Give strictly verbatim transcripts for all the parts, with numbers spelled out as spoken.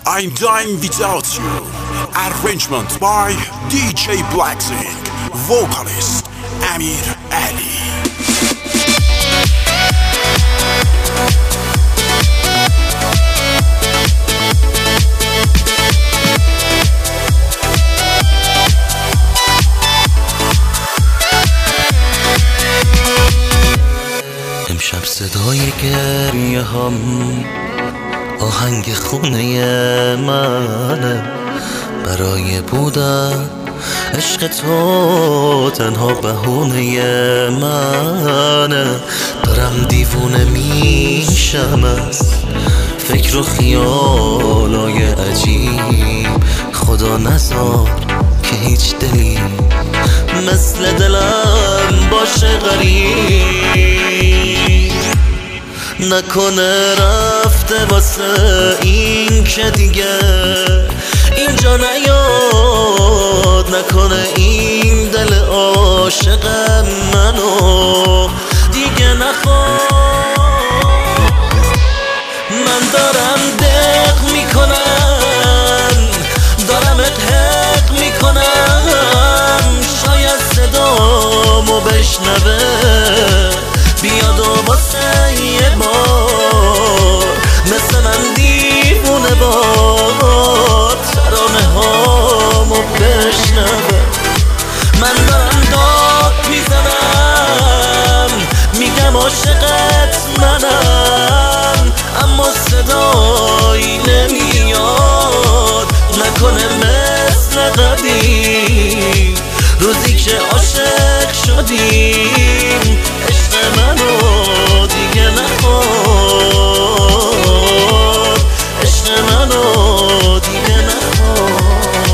I'm Dying Without You. Arrangement by دی جی Blackzing. Vocalist امیر علی. امشب صدای گریه هم آهنگ خونه منه، برای بودن عشق تو تنها بهونه منه. دارم دیوونه میشم از فکر و خیالای عجیب، خدا نذار که هیچ دلی مثل دلم باشه غریب. نکنه رفته واسه این که دیگه اینجا نیاد، نکنه این دل عاشق منو دیگه نخواد. من دارم دق میکنم، دارم حق میکنم، شاید صدامو بشنوه بیاد و واسه یه بار مثل من دیوونه بار ترانه هامو بشنوه. من دارم داد میزنم، میگم عاشقت منم، اما صدایی نمیاد. نکنه مثل قدیم روزی که عاشق شدیم عشق منو دیگه نخواد، عشق منو دیگه نخواد.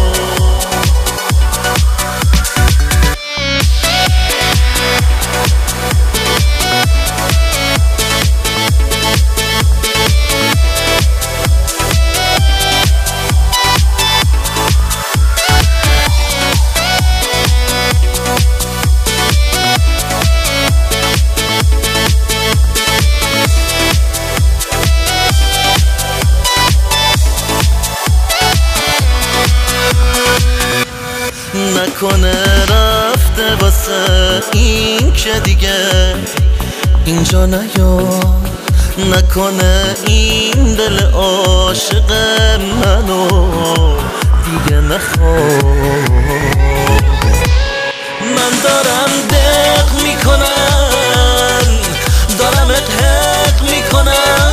نکنه رفته واسه این که دیگه اینجا نیاد، نکنه این دل عاشق منو دیگه نخواد. من دارم دق میکنم، دارم حق میکنم،